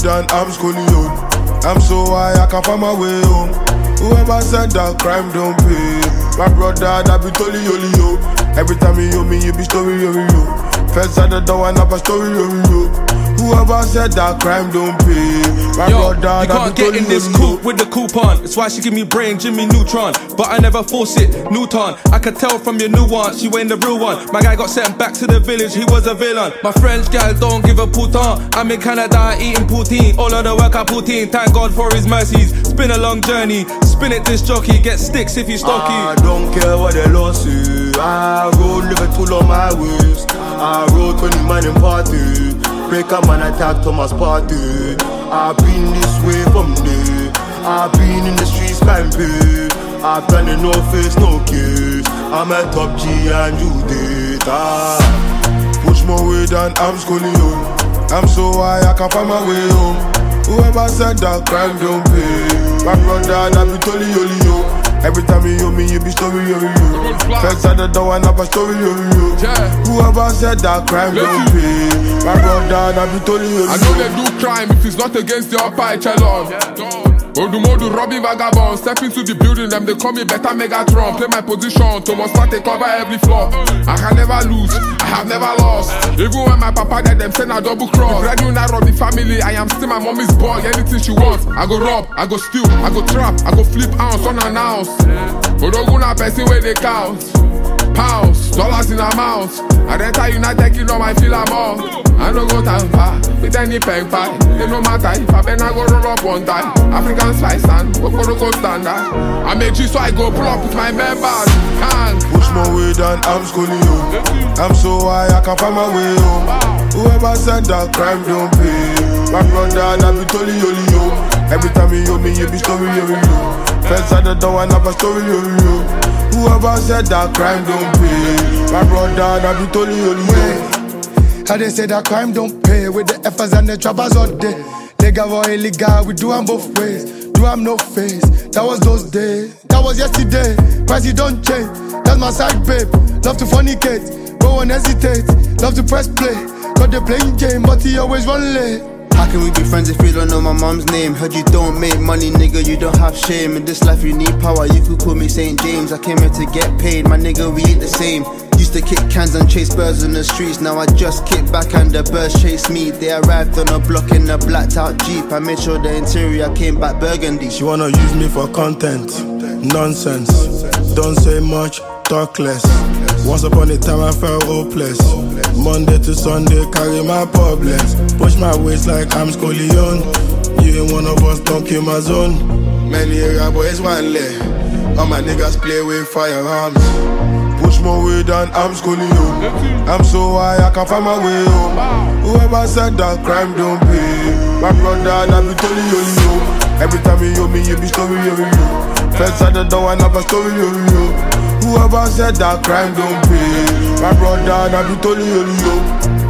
weed and I'm schooling you. I'm so high I can find my way home. Whoever said that crime don't pay, my brother that be totally only you. Every time you hear me, you be story over you. First at the door and have a story over you. Whoever said that crime don't pay, my brother that you can't be get in this coupe with the coupon. That's why she give me brain, Jimmy Neutron. But I never force it, Newton. I could tell from your nuance, you ain't the real one. My guy got sent back to the village, he was a villain. My French gal don't give a putain. I'm in Canada eating poutine. All of the work I put in, thank God for his mercies. It's been a long journey, spin it this jockey. Get sticks if you stocky. I don't care what they lost to. I roll Liverpool on my waist. I roll 20 man in party. Break a man attack Thomas Party. I've been this way from there. I've been in the streets camping. I've done it no face, no case. I'm a top G and you did. Push my way down, I'm schooling you. I'm so high I can find my way home. Whoever said that crime don't pay, my brother that be totally only you. Every time you hear me, you be story over you. First at the door and have a story over you. Whoever said that crime don't pay, my brother that be totally only you. I know they do crime if it's not against the upper echelon. Odumodu, robbing vagabond. Step into the building, them they call me better Megatron. Play my position, Thomas Partey cover every floor. I can never lose, I have never lost. Even when my papa dead, them send a double cross. The breadwinner of the family, I am still my mommy's boy. Anything she wants, I go rob, I go steal, I go trap, I go flip ounce unannounced. Odoguna person where they count pounds, dollars in amounts. I enter United Kingdom, I feel I'm all. I no go time far with any pen pie. It no matter if I better go roll up one time. African spice and we go standard. I make G so I go pull up with my members. Can't push my way down, I'm schooling you. I'm so high I can find my way home. Whoever said that crime don't pay, my brother that be totally only you. Every time you hear me, you be story over you. First at the door and have a story over you. Whoever said that crime don't pay, my brother that be totally only you. How they say that crime don't pay, with the effers and the trappers all day. Legal or illegal, we do them both ways. Do them no face, that was those days. That was yesterday, price it don't change. That's my side babe, love to fornicate, but won't hesitate. Love to press play, got the playing game, but he always run late. How can we be friends if you don't know my mom's name? Heard you don't make money, nigga, you don't have shame. In this life you need power, you could call me St. James. I came here to get paid, my nigga, we ain't the same. Used to kick cans and chase birds in the streets. Now I just kick back and the birds chase me. They arrived on a block in a blacked out Jeep. I made sure the interior came back burgundy. She wanna use me for content, nonsense. Don't say much, talk less. Once upon a time I felt hopeless. Monday to Sunday, carry my problems. Push my waist like I'm Scoleon. You ain't one of us, don't kill my zone. Many area boys want lay. All my niggas play with firearms. Push my way down, I'm schooling you. I'm so high, I can find my way home. Whoever said that crime don't pay, my brother that be totally only you. Every time you hear me, you be story over you. First at the door and have a story over you. Whoever said that crime don't pay, my brother that be totally only you.